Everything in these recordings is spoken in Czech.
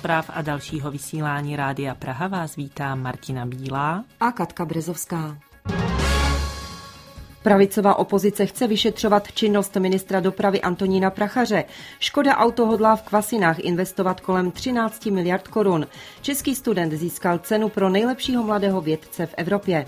zpráv a dalšího vysílání Rádia Praha vás vítá Martina Bílá a Katka Brezovská. Pravicová opozice chce vyšetřovat činnost ministra dopravy Antonína Prachaře. Škoda Auto hodlá v Kvasinách investovat kolem 13 miliard korun. Český student získal cenu pro nejlepšího mladého vědce v Evropě.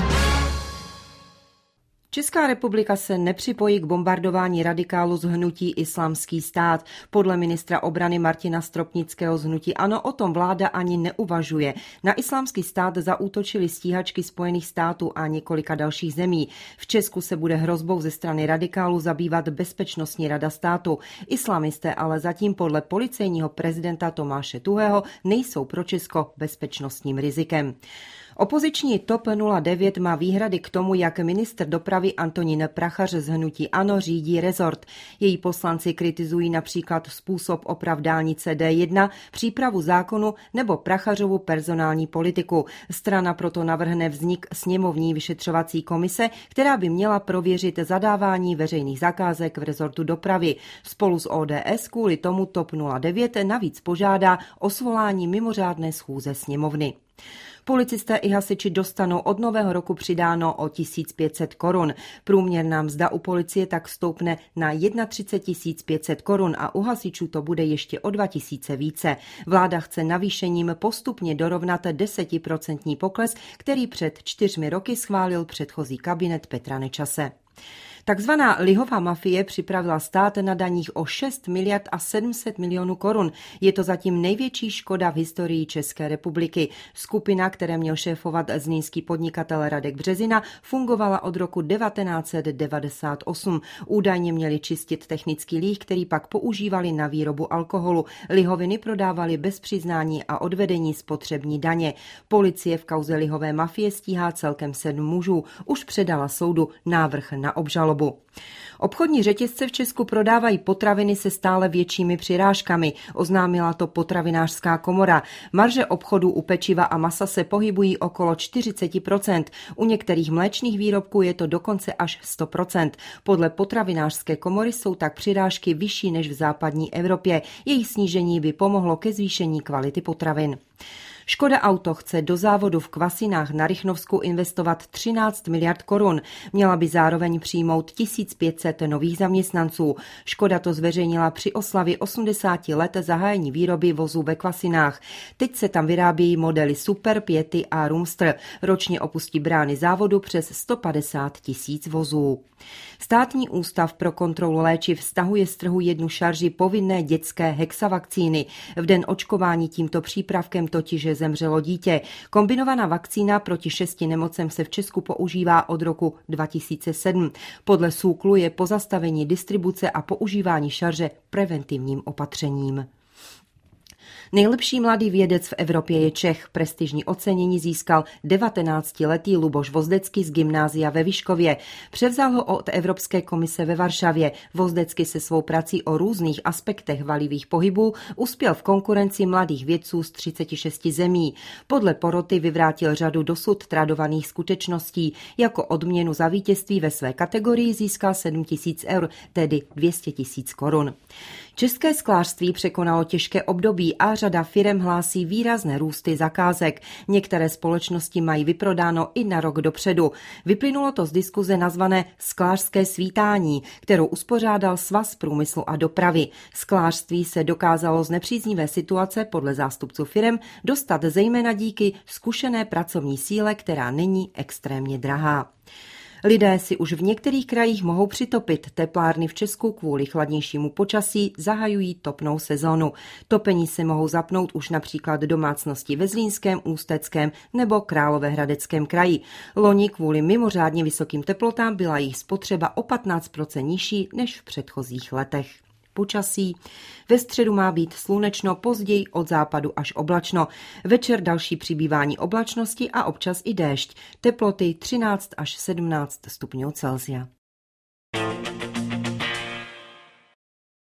Česká republika se nepřipojí k bombardování radikálů z hnutí Islámský stát. Podle ministra obrany Martina Stropnického z hnutí ANO o tom vláda ani neuvažuje. Na Islámský stát zaútočily stíhačky Spojených států a několika dalších zemí. V Česku se bude hrozbou ze strany radikálů zabývat Bezpečnostní rada státu. Islamisté ale zatím podle policejního prezidenta Tomáše Tuhého nejsou pro Česko bezpečnostním rizikem. Opoziční TOP 09 má výhrady k tomu, jak ministr dopravy Antonín Prachař z hnutí ANO řídí rezort. Její poslanci kritizují například způsob oprav dálnice D1, přípravu zákonu nebo Prachařovu personální politiku. Strana proto navrhne vznik sněmovní vyšetřovací komise, která by měla prověřit zadávání veřejných zakázek v rezortu dopravy. Spolu s ODS kvůli tomu TOP 09 navíc požádá o svolání mimořádné schůze sněmovny. Policisté i hasiči dostanou od nového roku přidáno o 1500 korun. Průměrná mzda u policie tak stoupne na 31 500 korun a u hasičů to bude ještě o 2000 více. Vláda chce navýšením postupně dorovnat 10% pokles, který před 4 roky schválil předchozí kabinet Petra Nečase. Takzvaná lihová mafie připravila stát na daních o 6 miliard a 700 milionů korun. Je to zatím největší škoda v historii České republiky. Skupina, které měl šéfovat zlínský podnikatel Radek Březina, fungovala od roku 1998. Údajně měli čistit technický líh, který pak používali na výrobu alkoholu. Lihoviny prodávali bez přiznání a odvedení spotřební daně. Policie v kauze lihové mafie stíhá celkem 7 mužů. Už předala soudu návrh na obžalobu. Obchodní řetězce v Česku prodávají potraviny se stále většími přirážkami, oznámila to Potravinářská komora. Marže obchodů u pečiva a masa se pohybují okolo 40%, u některých mléčných výrobků je to dokonce až 100%. Podle Potravinářské komory jsou tak přirážky vyšší než v západní Evropě. Jejich snížení by pomohlo ke zvýšení kvality potravin. Škoda Auto chce do závodu v Kvasinách na Rychnovsku investovat 13 miliard korun. Měla by zároveň přijmout 1500 nových zaměstnanců. Škoda to zveřejnila při oslavě 80 let zahájení výroby vozů ve Kvasinách. Teď se tam vyrábějí modely Super, Piety a Roomster. Ročně opustí brány závodu přes 150 000 vozů. Státní ústav pro kontrolu léčiv stahuje z trhu jednu šarži povinné dětské hexavakcíny. V den očkování tímto přípravkem totiž zemřelo dítě. Kombinovaná vakcína proti 6 nemocem se v Česku používá od roku 2007. Podle SÚKLu je pozastavení distribuce a používání šarže preventivním opatřením. Nejlepší mladý vědec v Evropě je Čech. Prestižní ocenění získal 19letý Luboš Vozdecký z gymnázia ve Vyškově. Převzal ho od Evropské komise ve Varšavě. Vozdecký se svou prací o různých aspektech valivých pohybů uspěl v konkurenci mladých vědců z 36 zemí. Podle poroty vyvrátil řadu dosud tradovaných skutečností. Jako odměnu za vítězství ve své kategorii získal 7 000 eur, tedy 200 000 korun. České sklářství překonalo těžké období a řada firem hlásí výrazné růsty zakázek. Některé společnosti mají vyprodáno i na rok dopředu. Vyplynulo to z diskuze nazvané Sklářské svítání, kterou uspořádal Svaz průmyslu a dopravy. Sklářství se dokázalo z nepříznivé situace podle zástupců firem dostat zejména díky zkušené pracovní síle, která není extrémně drahá. Lidé si už v některých krajích mohou přitopit. Teplárny v Česku kvůli chladnějšímu počasí zahajují topnou sezónu. Topení se mohou zapnout už například domácnosti ve Zlínském, Ústeckém nebo Královéhradeckém kraji. Loni kvůli mimořádně vysokým teplotám byla jejich spotřeba o 15% nižší než v předchozích letech. Počasí. Ve středu má být slunečno, později od západu až oblačno. Večer další přibývání oblačnosti a občas i déšť. Teploty 13 až 17 stupňů Celsia.